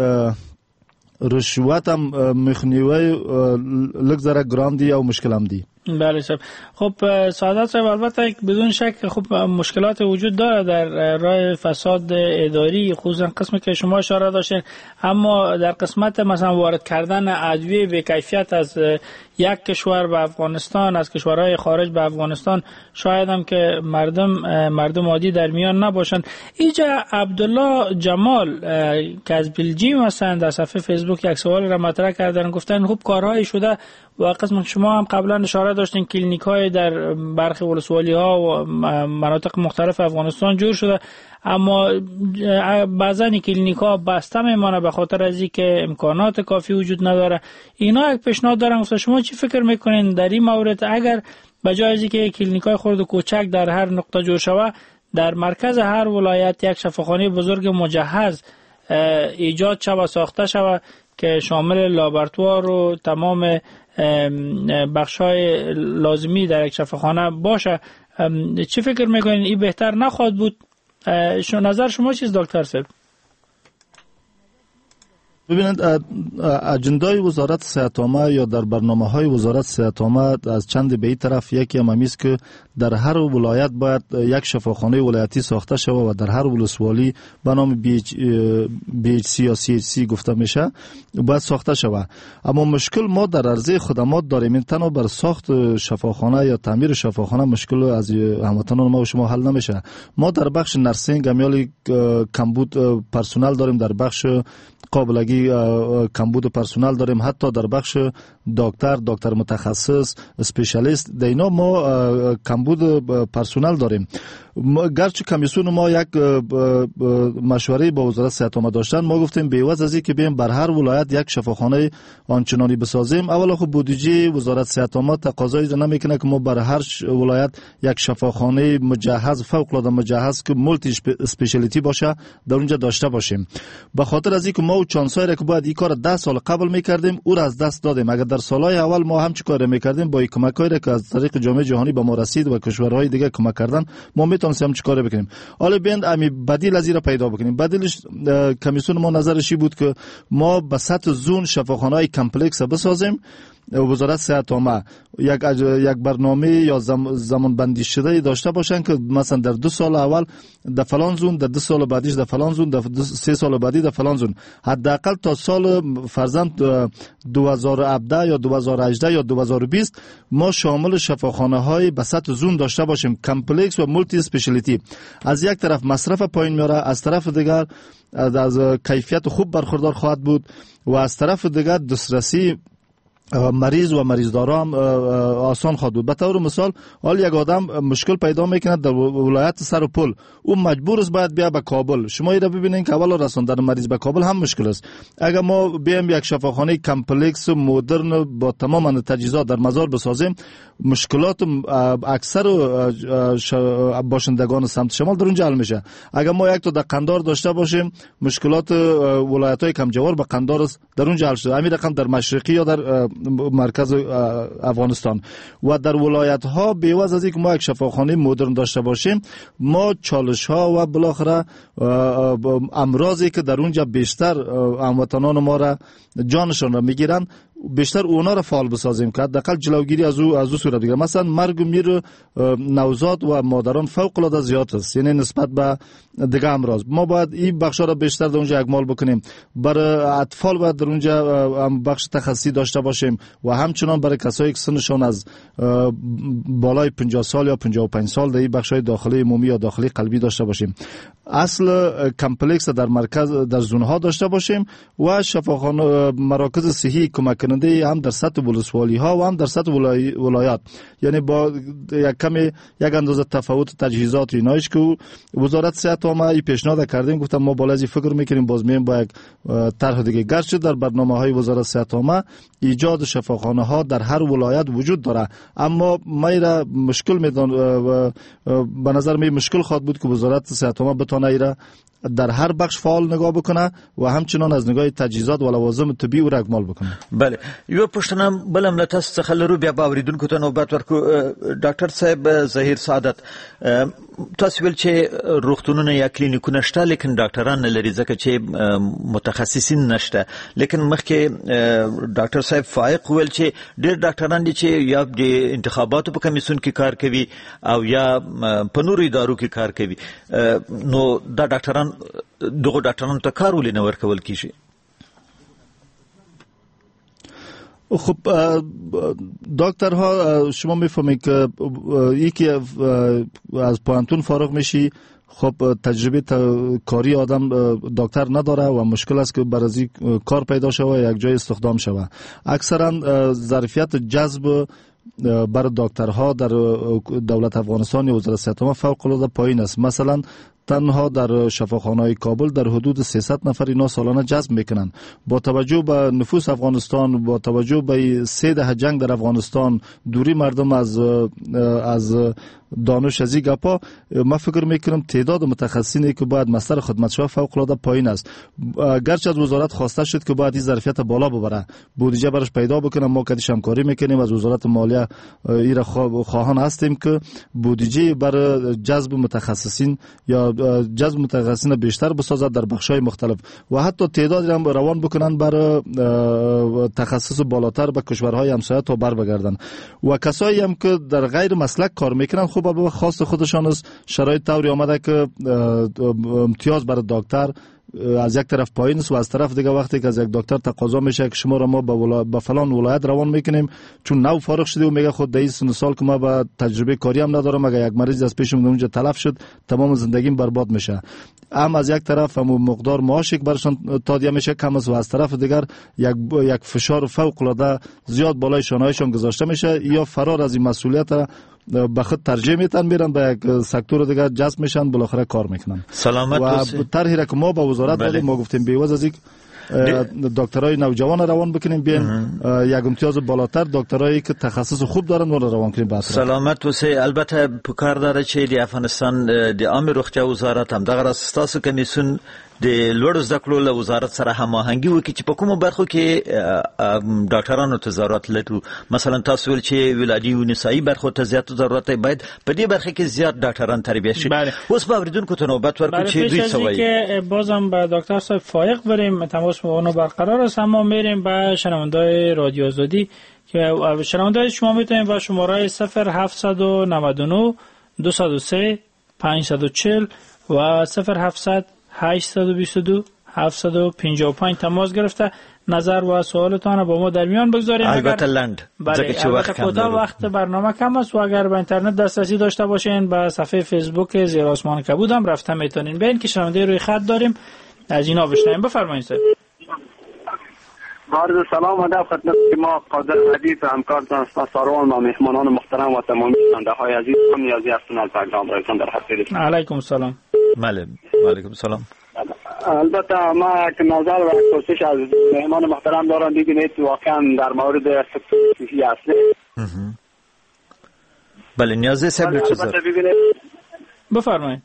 دې رشوت هم مخنیوی لږ ذره ګران دی او مشکل هم دی. بله صاحب. خب سعادت صاحب البته بدون شک خب مشکلات وجود داره در راه فساد اداری، خصوصا قسمی که شما اشاره داشتین، اما در قسمت مثلا وارد کردن ادویه به کیفیت از یک کشور به افغانستان، از کشورهای خارج به افغانستان، شاید هم که مردم عادی در میان نباشند. اینجا عبدالله جمال که از بلژیم هستند در صفحه فیسبوک یک سوال را مطرح کردن، گفتن خب کارهای شده و قسم شما هم قبلا اشاره داشتین کلینیک های در برخی ولسوالی ها و مناطق مختلف افغانستان جور شده، اما بعضا کلینیک ها بسته میمانه به خاطر از اینکه امکانات کافی وجود نداره. اینا یک پیشنهاد دارن، گفتن شما چی فکر میکنین در این مورد؟ اگر به جای از اینکه کلینیک های خرد و کوچک در هر نقطه جور شود، در مرکز هر ولایت یک شفاخانه بزرگ مجهز ایجاد شود، ساخته شود که شامل لابراتوار و تمام بخش‌های لازمی در یک شفاخانه باشه، چی فکر میکنین؟ این بهتر نخواهد بود؟ نظر شما چیست دکتر صاحب؟ ببینید اجندای وزارت صحت عامه یا در برنامه‌های وزارت صحت عامه از چند به این طرف یکی هم است که در هر ولایت باید یک شفاخانه ولایتی ساخته شود و در هر ولسوالی به نام BHC یا CHC گفته میشه باید ساخته شود. اما مشکل ما در عرضه خدمات داریم، این تنها بر ساخت شفاخانه یا تعمیر شفاخانه مشکل از هموطنان ما و شما حل نمیشه. ما در بخش نرسینگ امیالی کمبود پرسنل داریم، در بخش قابلگی کمبود پرسنل داریم، حتی در بخش دکتر متخصص اسپیشالیست در اینا ما کمبود پرسنل داریم. گرچه کمیسیون ما یک مشوره با وزارت صحت عامه داشتن، ما گفتیم به عوض از اینکه بیایم بر هر ولایت یک شفاخانه آنچنانی بسازیم، اولا خب بودجه وزارت صحت عامه تقاضایی نمیکنه که ما بر هر ولایت یک شفاخانه مجهز فوق العاده مجهز که مولتی اسپیشالیتی باشه در اونجا داشته باشیم. به خاطر از اینکه ما و چانسای که باید این کار 10 سال قبل میکردیم او را از دست دادیم. اگر در سالهای اول ما هم چه کار میکردیم با کمکایی که از طریق جامعه جهانی به ما رسید و کشورهای دیگه کمک کردن، ما میتونستیم چه کار بکنیم. حالا بیند امی بدیل از این را پیدا بکنیم. بدیلش کمیسیون ما نظرشی بود که ما به سطح زون شفاخانه‌های کمپلکس بسازیم. وزارت صحت عامه یک برنامه یا زمان بندی شده داشته باشن که مثلا در 2 سال اول در فلان زون، در 2 سال بعدیش در فلان زون، در 3 سال بعدی در فلان زون، حداقل تا سال فرضاً 2017 یا 2018 یا 2020 ما شامل شفاخانه های به سطح زون داشته باشیم، کمپلکس و مولتی اسپیشالیتی. از یک طرف مصرف پایین میاره، از طرف دیگر از کیفیت خوب برخوردار خواهد بود و از طرف دیگر دسترسی مریض و مریضدارا هم آسان خواهد بود. به طور مثال حال یک آدم مشکل پیدا میکنه در ولایت سر پل، او مجبور است باید بیا به کابل. شما اینا ببینید که اول رساندن مریض به کابل هم مشکل است. اگر ما بیایم یک شفاخانه کمپلکس مدرن با تمام تجهیزات در مزار بسازیم، مشکلات اکثر باشندگان سمت شمال در اونجا حل میشه. اگر ما یک تا در قندار داشته باشیم، مشکلات ولایت های کم جوار به قندار در اونجا حل شده. همین رقم در مشرقی یا در مرکز افغانستان و در ولایت ها بی‌وجه از اینکه ما یک شفاخانه مدرن داشته باشیم، ما چالش ها و بالاخره امراضی که در اونجا بیشتر هموطنان ما را جانشان را میگیرن، بیشتر اونا را فعال بسازیم که حداقل جلوگیری از او صورت بگیره. مثلا مرگ و میر نوزاد و مادران فوق العاده زیاد است، یعنی نسبت به دیگه امراض. ما باید این بخش را بیشتر در اونجا اکمال بکنیم. برای اطفال باید در اونجا بخش تخصصی داشته باشیم و همچنان برای کسایی که سنشون از بالای 50 سال یا 55 سال در این بخش‌های داخلی عمومی یا داخلی قلبی داشته باشیم. اصل کمپلکس در مرکز در زونها داشته باشیم و شفاخانه مراکز صحی کمک کننده هم در سطح ولسوالی ها و هم در سطح ولایات، یعنی با یک اندازه تفاوت تجهیزات اینایش که وزارت صحت ما این پیشنهاد کردیم، گفتم ما بالا از فکر میکنیم باز میایم با یک طرح دیگه. گرچه در برنامه‌های وزارت صحت ما ایجاد شفاخانه ها در هر ولایت وجود داره، اما ما مشکل به نظر می مشکل خواهد بود که وزارت صحت ما بتونه ایرا در هر بخش فعال نگاه بکنه و همچنان از نگاه تجهیزات و لوازم طبی او را اکمال بکنه. بله، یو پښتنه بل هم تاسو څخه لرو بیا باوریدونکو ته نوبت ورکو. ډاکټر صاحب ظهیر سعادت، تاسو ویل چې روغتونونه یا کلینیکونه شته لیکن ډاکټران نه لري ځکه چې متخصصین نشته. لیکن مخکې ډاکټر صاحب فائق ویل چې ډېر ډاکټران دي چې یا د انتخاباتو په کمیسیون کې کار کوي او یا په نورو ادارو کې کار کوي، نو دا ډاکټران دغه ډاکټرانو ته کار ولې نه ورکول کیږي؟ خب دکترها شما میفهمید که یکی از پوهنتون فارغ میشی، خب تجربه کاری آدم دکتر نداره و مشکل است که برای کار پیدا شوه یک جای استخدام شوه. اکثرا ظرفیت جذب برای دکترها در دولت افغانستان یا وزارت صحت ما فوق العاده پایین است. مثلا تنها در شفاخانه‌های کابل در حدود 300 نفر اینا سالانه جذب میکنن. با توجه به نفوس افغانستان، با توجه به 3 دهه جنگ در افغانستان، دوری مردم از دانش از این گپا، ما فکر میکنم تعداد متخصصینی که باید مستر خدمت شوه فوق العاده پایین است. گرچه از وزارت خواسته شد که باید این ظرفیت بالا ببره، بودجه براش پیدا بکنه، ما کدیش همکاری میکنیم از وزارت مالیه ایرا خواهان هستیم که بودجه برای جذب متخصصین یا جذب متخصصین بیشتر بسازد در بخش‌های مختلف و حتی تعدادی هم روان بکنن برای تخصص بالاتر به کشورهای همسایه تا بر بگردن. و کسایی هم که در غیر مسلک کار میکنن، خب به خواست خودشان از شرایط طوری آمده که امتیاز برای دکتر از یک طرف پایین است و از طرف دیگه وقتی که از یک دکتر تقاضا میشه که شما را ما به فلان ولایت روان میکنیم چون نو فارغ شده و میگه خود در این سن سال که ما با تجربه کاری هم ندارم، اگه یک مریض از پیشم اونجا تلف شد تمام زندگیم برباد میشه. هم از یک طرف هم مقدار معاشی که برشان تادیه میشه کم است و از طرف دیگر یک فشار فوق العاده زیاد بالای شانه‌هایشان گذاشته میشه یا فرار از این مسئولیت را به خود ترجیح میتن میرن به یک سکتور دیگه جذب میشن، بالاخره کار میکنن. سلامت و طرحی را که ما با وزارت دادیم، ما گفتیم بی‌وجه از یک دکترای نوجوان روان بکنیم بیاین یک امتیاز بالاتر دکترایی که تخصص خوب دارن رو روان کنیم. بس سلامت اوسه. البته پکار داره چې د افغانستان د عامه روغتیا وزارت هم دغه راستاسو کمیسیون د لوړو زده کړو له وزارت سره هماهنګي وکړي چې په کومو برخو کې ډاکټرانو ته ضرورت لري. مثلا تاسو ول چې ولادي او نسایي برخو ته زیات ضرورت باید په دې برخه کې زیات ډاکټران تربیه شي. اوس به اوریدونکو ته نوبت ورکړو چې دوی څه وایي. که بازم به دکتر صاحب فائق بریم، تماس با اونو برقرار است، اما میریم به شنوندای رادیو آزادی که شنوندای شما میتونید با شماره 0799 203 540 و 0700 822 755 تماس گرفته نظر و سوالتان با ما در میان بگذاریم. البته لند وقت برنامه کم است و اگر به اینترنت دسترسی داشته باشین به صفحه فیسبوک زیر آسمان کبود هم رفته میتونین. ببین که شنونده روی خط داریم، از اینا بشنویم. بفرمایید صاحب. عرض سلام و ادب خدمت ما قادر عزیز و همکارتان سارون و مهمانان محترم و تمامی شنونده عزیز هم نیازی هستند از برنامه رایتان در خدمتتون. علیکم السلام. بله علیکم السلام. البته ما که نظر و پرسش از مهمان محترم دارم، ببینید واقعا در مورد سکتور صحی است. بله نیازی صاحب لطفا بفرمایید.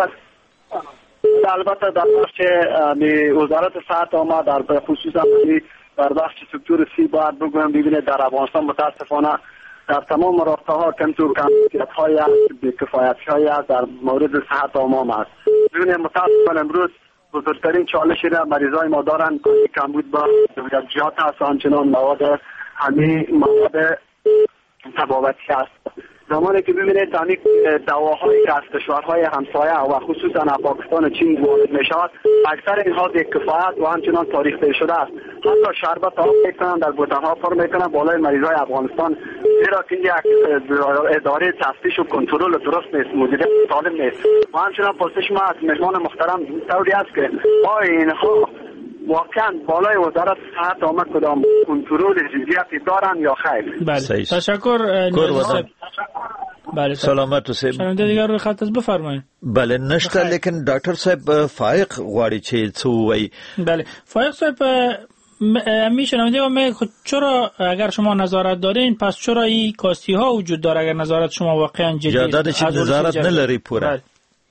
البته در بخش وزارت صحت ما در خصوصا در بخش سکتور سی باید بگویم، ببینید در افغانستان متاسفانه در تمام راستاها کمترهای است، بی‌کفایتی‌هایی است در مورد صحت عموم است. ببینید متاسفانه امروز بزرگترین چالشی را مریضای ما دارند کمبود با جهات است، آنچنان مواد همین مواد تبابتی است. زمانی که ببینید همین دواهایی که از کشورهای همسایه و خصوصا پاکستان و چین وارد میشود، اکثر اینها بی‌کفایت و همچنان تاریخی شده است. حتی شربت ها میکنن در بوته‌ها پر میکنن بالای مریضای افغانستان، زیرا که یک اداره تفتیش و کنترل درست نیست، مدیریت سالم نیست. و همچنان پرسش ما از مهمان محترم طوری است که اینها واقعا بالای وزارت صحت آمد کدام کنترل جزئیاتی دارن یا خیر؟ بله تشکر. بله سلامت اوسئ. شنونده دیگر روی خط است، بفرمایید. بله نشته، لیکن ډاکټر صاحب فائق غواړي چې څه وایي. بله فائق صاحب میشنونده و چرا اگر شما نظارت دارین پس چرا این کاستی ها وجود داره اگر نظارت شما واقعا جدی است؟ جداد چې نظارت نه لري پوره.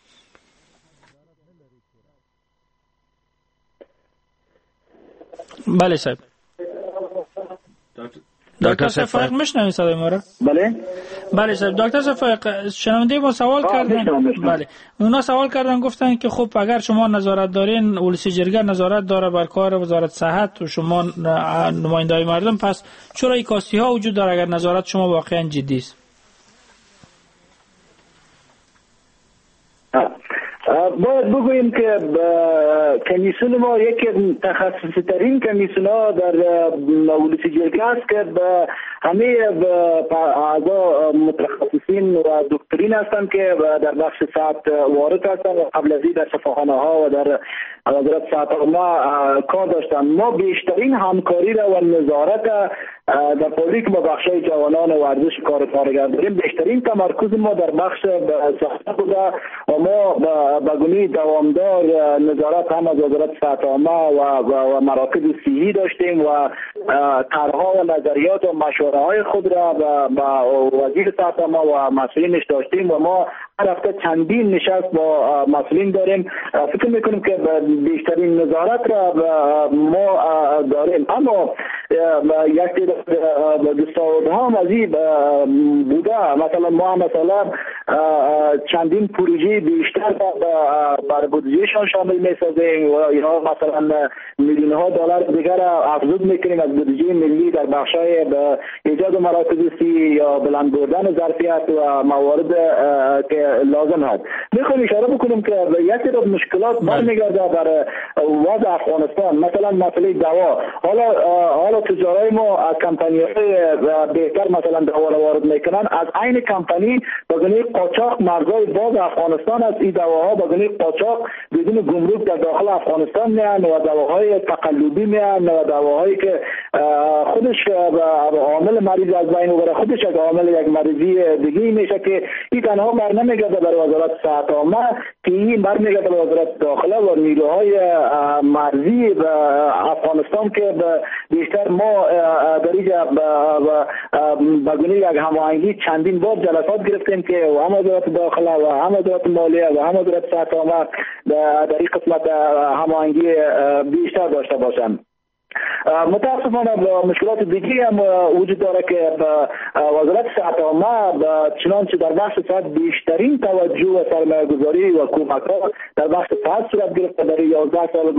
بله صاحب. دکتر صاحب میشنوید صدای ما را؟ بله صاحب. دکتر صاحب شنونده ما سوال کردن. بله اونا سوال کردن گفتن که خب اگر شما نظارت دارین، ولسی جرگه نظارت داره بر کار وزارت صحت و شما نمایندای مردم، پس چرا این کاستی ها وجود داره اگر نظارت شما واقعا جدی است؟ باید بگوییم که کمیسیون ما یکی تخصصی ترین کمیسیون ها در ولسی جرگه است که همه اعضا متخصصین و دکترین هستند که در بخش صحت وارد هستند و قبل از این در شفاخانه ها و در وزارت صحت ما کار داشتند. ما بیشترین همکاری را و نظارت در پولی که با بخشای جوانان ورزش کارگر داریم، بیشترین تمرکز ما در بخش صحت بوده و ما به گونه دوامدار نظارت هم از وزارت صحت عامه و مراکز صحی داشتیم و طرح‌ها و نظریات و مشوره های خود را با وزیر صحت عامه و مسئولینش داشتیم و ما هر هفته چندین نشست با مسئولین داریم. فکر میکنیم که بیشترین نظارت را ما داریم، اما یک دستاوردها هم از این بوده. مثلا ما مثلا چندین پروژه بیشتر بر بودجهشان شامل میسازیم و یا مثلا میلیون ها دلار دیگر افزود میکنیم از بودجه ملی در بخشای ایجاد مراکز صحی یا بلند بردن ظرفیت و موارد که لازم هست. میخوایم اشاره بکنیم که یک سری مشکلات برمیگرده بر وضع افغانستان، مثلا مسئله دوا. حالا تجارای ما از کمپانی‌های بهتر مثلا دوا را وارد میکنن، از عین کمپانی به گونه قاچاق مرزهای باز افغانستان است. این دواها به گونه قاچاق بدون گمرک در داخل افغانستان میان و دواهای تقلبی میان و دواهایی که خودش عامل مریض از بین میبره، خودش از عامل یک مریضی دیگه میشه که این تنها بر نمیگرده بر وزارت صحت عامه، که این برمیگرده به وزارت داخله و نیروهای مرزی به افغانستان که بیشتر ما در اینجا به گونه یک هماهنگی چندین بار جلسات گرفتیم که هم وزارت داخله و هم وزارت مالیه و هم وزارت صحت عامه در این قسمت هماهنگی بیشتر داشته باشند. متاسفانه مشکلات دیگه هم وجود داره که وزارت صحت عامه چنانچه در بخش صحت بیشترین توجه و سرمایه گذاری و کمک ها در بخش صحت صورت گرفته. در 11 سال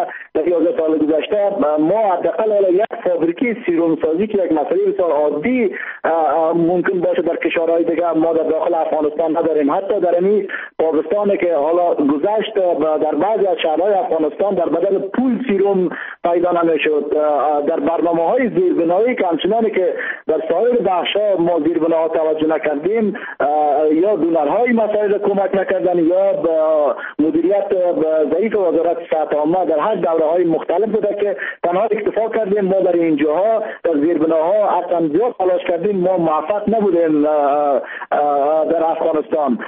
گذشته ما حداقل یک فابریکه سیروم سازی که یک مسئله بسیار عادی ممکن باشه در کشورهای دیگه ما در داخل افغانستان نداریم. حتی در این پاکستان که حالا گذشت در بعضی از شهرهای افغانستان در بدل پول سیروم پیدا نمیشد. در برنامه‌های زیربنایی که همچنانی که در سایر بخش‌ها ما زیربناها توجه نکردیم، یا دونرهای مسائل کمک نکردن یا مدیریت ضعیف وزارت صحت عامه در هر دوره جاهای مختلف بوده که تنها اکتفا کردیم ما در این جاها در زیربناها اصلا زیاد تلاش کردیم ما موفق نبودیم در افغانستان.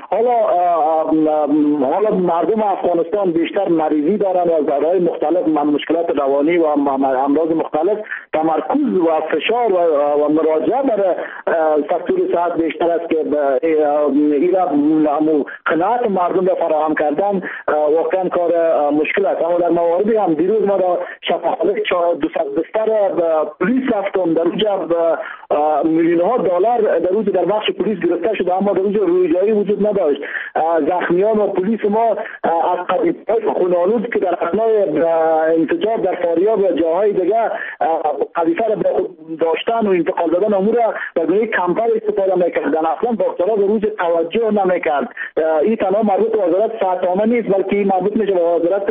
حالا مردم افغانستان بیشتر مریضی دارن و از دارای مختلف مشکلات روانی و امراض مختلف تمرکز و فشار و مراجعه برای سکتور صحت بیشتر است که ایرا قناعت مردم را فراهم کردن واقعا کار مشکل است. اما در مواردی هم دیروز ما را شفاخانه 200 بستر پلیس رفتم در اونجا میلیون ها دلار در اونجا در بخش پلیس گرفته شده اما در اونجا رویجایی وجود نداشت. زخمیان و پلیس ما از قذیفه‌های خون‌آلود که در اثنای انفجار در فاریاب و جاهای دیگه قذیفه را با خود داشتن و انتقال دادن امور را در گونه کمپر استفاده میکردن. اصلا دکترها به روز توجه نمیکرد. این تنها مربوط به وزارت صحت عامه نیست بلکه این مربوط میشه به وزارت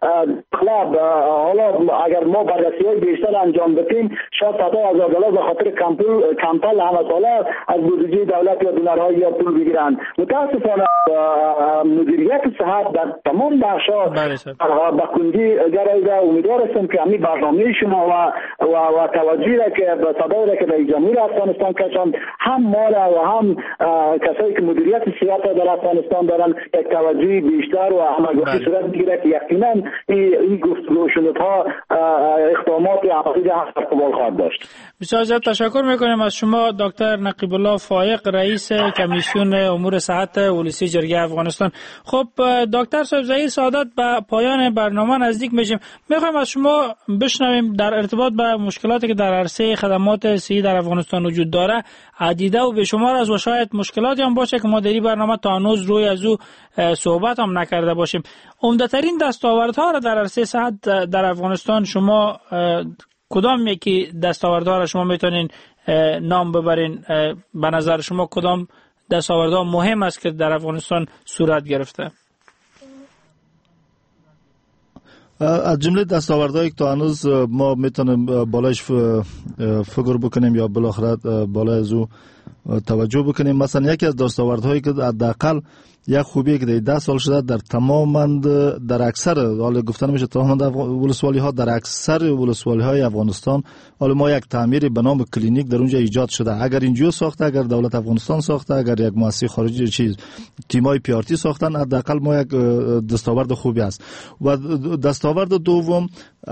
داخله. حالا اگر ما بررسی‌های بیشتر انجام بدیم شاید صدها هزار دلار به خاطر کمپل همه ساله از بودجه دولت یا دونرها یا پول بگیرند. متاسفانه مدیریت صحت در تمام بخش‌ها به کندی گرایده. امیدوار هستم که همین برنامه شما و توجهی را که به صدایی را که در جمهوری افغانستان کشاند هم ما را و هم کسایی که مدیریت صحت در افغانستان دارن یک توجهی بیشتر و همگانی صورت بگیره که یقینا این گفتگو شنودها اقدامات عملی هم قبول خواهد داشت. بسیار زیاد تشکر میکنیم از شما دکتر نقیب الله فایق رئیس کمیسیون امور صحت ولسی جرگه افغانستان. خب دکتر صاحب ظهیر سعادت به پایان برنامه نزدیک میشیم. میخوایم از شما بشنویم در ارتباط به مشکلاتی که در عرصه خدمات صحی در افغانستان وجود داره عدیده و بیشمار است و شاید مشکلاتی هم باشه که ما در این برنامه تا هنوز روی از او صحبت هم نکرده باشیم. عمده‌ترین دستاوردها را در عرصه صحت در افغانستان شما کدام یکی دستاوردها را شما میتونین نام ببرین؟ به نظر شما کدام دستاوردها مهم است که در افغانستان صورت گرفته؟ از جمله دستاوردهایی که تا هنوز ما میتونیم بالایش فکر بکنیم یا بالاخره بالای از او توجه بکنیم، مثلا یکی از دستاوردهایی که حداقل یک خوبیه که 10 سال شده در تمام در اکثر حالا گفتن میشه تمام ولسوالی ها در اکثر ولسوالی های افغانستان حالا ما یک تعمیر به نام کلینیک در اونجا ایجاد شده. اگر اینجا ساخته، اگر دولت افغانستان ساخته، اگر یک مؤسسه خارجی چیز تیمای پی آر تی ساختن، حداقل ما یک دستاورد خوبی است. و دستاورد دوم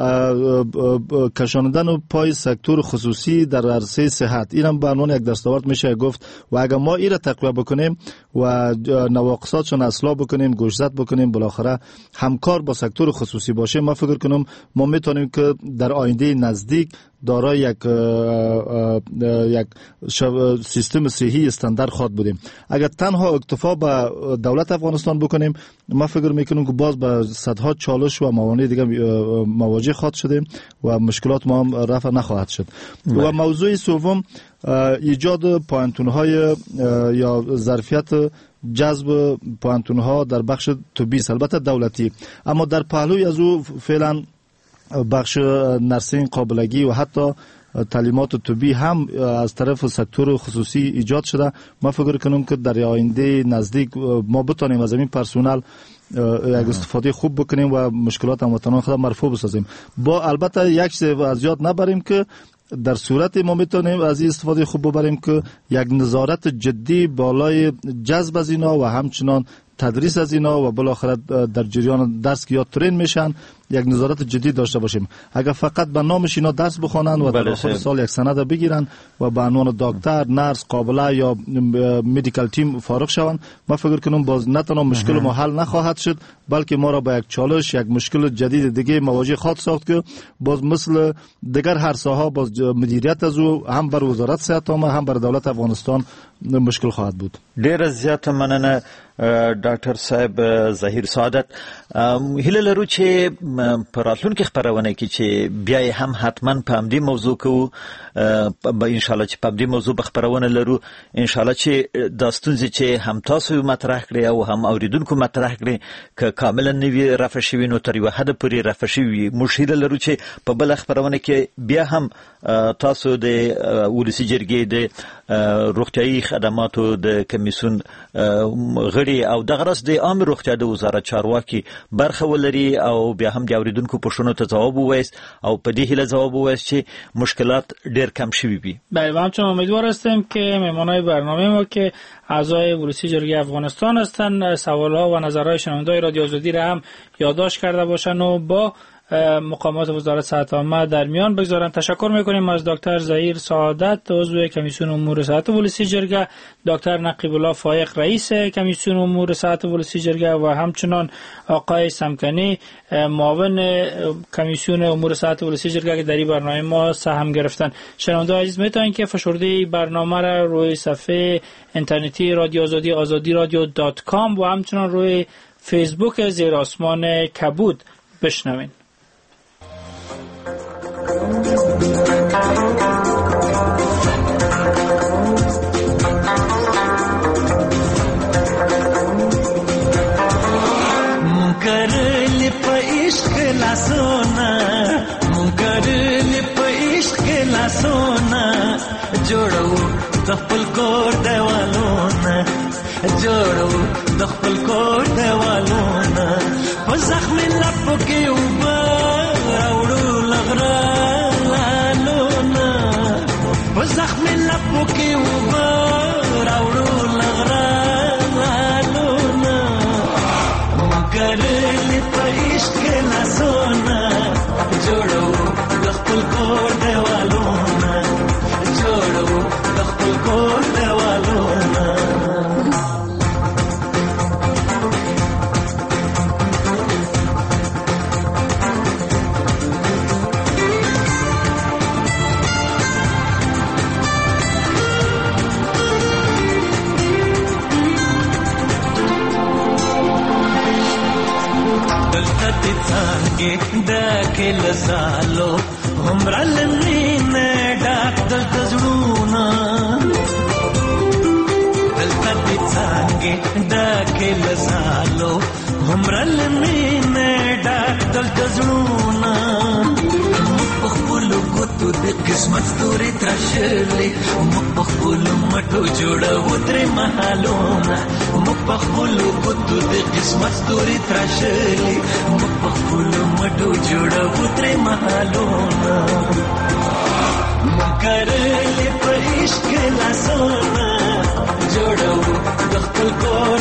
کشاندن پای سکتور خصوصی در عرصه صحت، اینم به عنوان یک دستاورد میشه گفت. و اگر ما این را تقویت بکنیم و نواقصاتشون اصلاح بکنیم، گوشزد بکنیم، بالاخره همکار با سکتور خصوصی باشیم، ما فکر کنم ما میتونیم که در آینده نزدیک دارای یک سیستم صحی استاندارد خواهد بودیم. اگر تنها اکتفا به دولت افغانستان بکنیم، ما فکر میکنم که باز به صدها چالش و موانع دیگه مواجه خواهد شدیم و مشکلات ما هم رفع نخواهد شد. و موضوع سوم ایجاد پوانتون‌های یا ظرفیت جذب پوانتون‌ها در بخش طبی، البته دولتی، اما در پهلوی از او فعلا بخش نرسینگ، قابلگی و حتی تعلیمات طبی هم از طرف سکتور خصوصی ایجاد شده. ما فکر کنم که در آینده نزدیک ما بتونیم از این پرسونل یک استفاده خوب بکنیم و مشکلات هموطنان خود مرفوع بسازیم. با البته یک چیز از یاد نبریم که در صورت ما میتونیم از این استفاده خوب ببریم که یک نظارت جدی بالای جذب از اینا و همچنان تدریس از اینا و بالاخره در جریان درس که یاد ترین میشن یک نظارت جدی داشته باشیم. اگر فقط به نامش اینا درس بخونن و در آخر سال یک سند بگیرن و به عنوان دکتر، نرس، قابله یا مدیکال تیم فارغ شوند، ما فکر کنم باز نه تنها مشکل ما حل نخواهد شد، بلکه ما را با یک چالش، یک مشکل جدید دیگه مواجه خواهد ساخت که باز مثل دیگر هر ساحه باز مدیریت از او هم بر وزارت صحت عامه هم بر دولت افغانستان مشکل خواهد بود. ډیر زیات مننه ډاکټر صاحب ظهیر سعادت. هیله لرو چې په راتلونکي خبرونه کې چې بیا هم حتما په همدې موضوع کوو، به ان شاء الله چې په همدې موضوع به خبرونه لرو، ان شاء الله چې د ستونزې چې هم تاسو مطرح کړئ او هم اوریدونکو مطرح کړئ که کاملا نوی رفع شوي نو تر یوه حده پورې رفع شوي. موږ هیله لرو چې په بله خبرونه کې بیا هم تاسو د ولسي جرګې د روغتيایي خدماتو د کمیسیون غړي او د غرض د عام روغتیا د وزارت چارواکي برخه ولري او بیا هم د اوریدونکو پوښتنو ته جواب ووایست او په دې هیله جواب ووایست چې مشکلات ډیر کم شوي وي. بله ما همچنان امیدوار هستیم که مهمانای برنامه ما که اعضای ورودی جرگه افغانستان هستند سوالها و نظرهای شنونده‌های رادیو آزادی را هم یادداشت کرده باشند و با مقامات وزارت صحت عامه در میان بگذارن. تشکر میکنیم از دکتر ظهیر سعادت عضو کمیسیون امور صحت ولسی جرگه، دکتر نقیب الله فایق رئیس کمیسیون امور صحت ولسی جرگه و همچنان آقای سمکنی معاون کمیسیون امور صحت ولسی جرگه که در این برنامه ما سهم گرفتن. شنوندگان عزیز میتونید که فشرده برنامه را روی صفحه اینترنتی رادیو آزادی azadiradio.com و همچنان روی فیسبوک زیر آسمان کبود بشنوین. मुकरली पे इश्क ला सोना मुकरली पे इश्क ला सोना जोड़ो दफल कोर देवालोना जोड़ो दफल कोर देवालोना वो जख्म लप के ऊपर औड़ो लगरा लालोना वो जख्म लप के ऊपर औड़ो लगरा लालोना मुकरली पे इश्क ला सोना जोड़ो दफल कोर देवालोना जोड़ो दफल कोर देवालोना داخل زالو عمر المين داخل تزرونا دلتا تانگي داخل زالو عمر المين داخل تزرونا مخبولو قطو د قسمت ستوري ترشلي مخبولو مټو جوړه وتر محالونا مخبولو قطو د قسمت ستوري ترشلي مخبولو مټو جوړه وتر محالونا مکرلې په عشق لا سونا جوړو د خپل کور